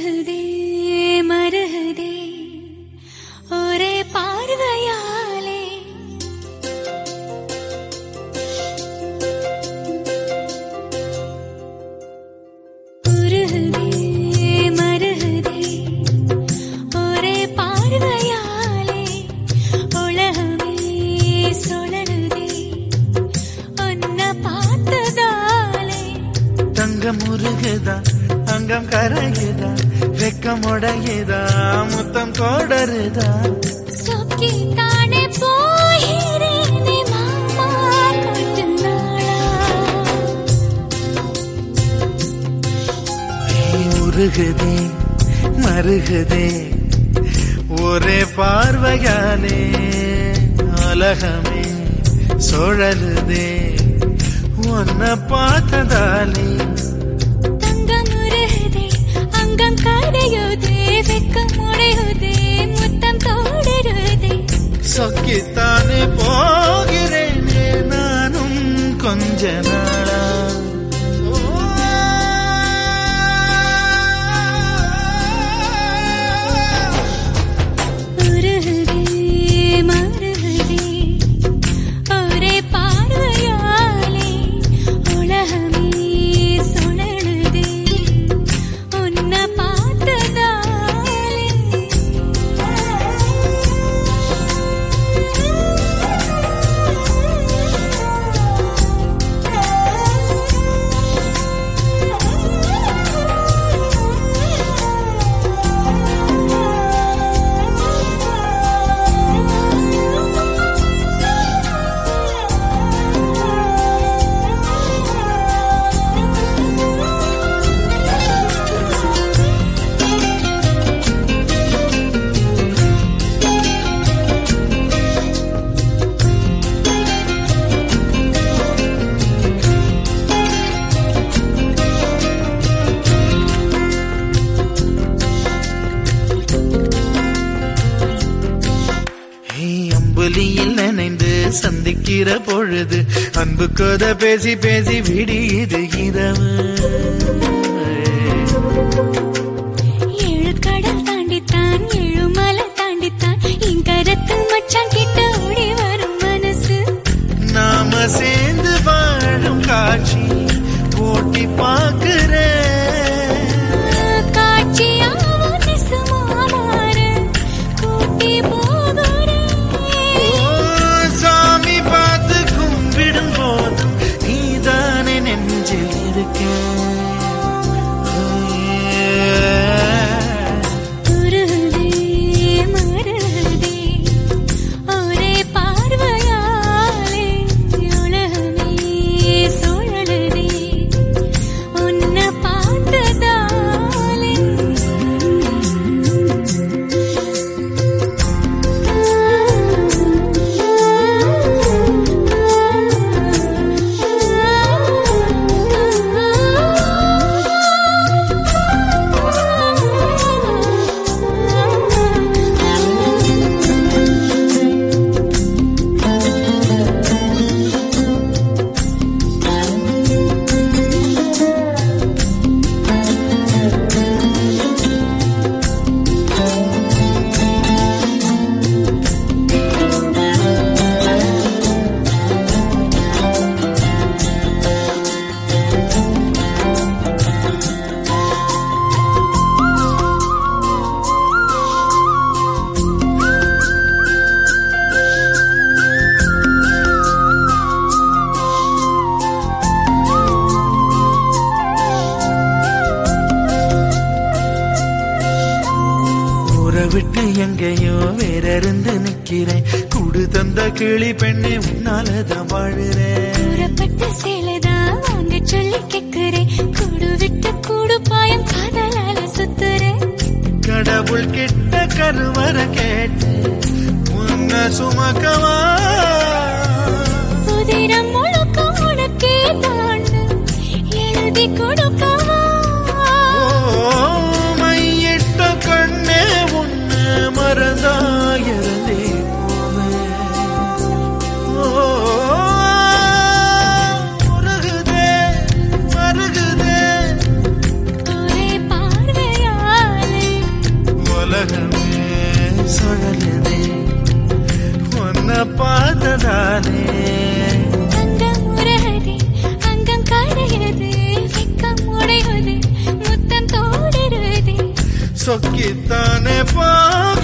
உருகுதே மருகுதே ஒரே பார்வையாலே உருகுதே மருகுதே ஒரே பார்வையாலே உலகமே சுழலுதே உன்னை பார்த்ததாலே தங்கம் உருகுதா அங்கம் கரையுதா வெக்கம் உடையுதா முத்தம் கோடருதா சொக்கி தானே போகிறேனே மாமா கொஞ்ச நாளா உருகுதே மருகுதே ஒரே பார்வையாலே உலகமே சுழலுதே உன்னை பார்த்ததாலே தங்கம் உருகுதே அங்கம் கரையுதே வெக்கம் உடையுதே முத்தம் தோடருதே சொக்கித்தானே போகிறேனே நானும் கொஞ்ச நாளா உருகுதே மருகுதே ஒரே பார்வையாலே உலகமே சுழலுதே உன்னை பார்த்ததாலே அம்புலியில் நினைந்து சந்திக்கிற பொழுது அன்பு கதை பேசி பேசி விடியுது இரவு ஏழு கடல் தாண்டித்தான் ஏழு மலை தாண்டித்தான் என் கரத்து மச்சான் கிட்ட ஓடி வரும் மனசு நாம சேர்ந்து வாழும் காட்சி போட்டி பார்க்கிறேன் காட்சியாவும் நிசமா மாற கூட்டி போகிறேன் சாமி பார்த்து கும்பிடும் போதும் நீதானே நெஞ்சில் இருக்க உருகுதே மருகுதே ஒரே பார்வையாலே உலகமே சுழலுதே உன்னை பார்த்ததாலே விட்டு எங்கேயோ வேற இருந்து நிக்கிறேன் கூடு தந்த கிளி பெண்ணே உன்னாலதான் வாழுறேன் கூறப்பட்ட சேலைதான் வாங்க சொல்லி கேட்கிறேன் கூடு விட்டு கூடு பாயம் காதலால சுத்துறேன் கடவுள் கிட்ட கருவற கேட்டு உன்னை சுமக்கவா உதிரம் முழுக்க உனக்கே தாண்டு எழுதி கொடுக்கவா மையிட்ட கண்ணே உன்னை மறந்தாயிருந்தே மருகுதே ஒரே பார்வையாலே சொக்கித்தானே பா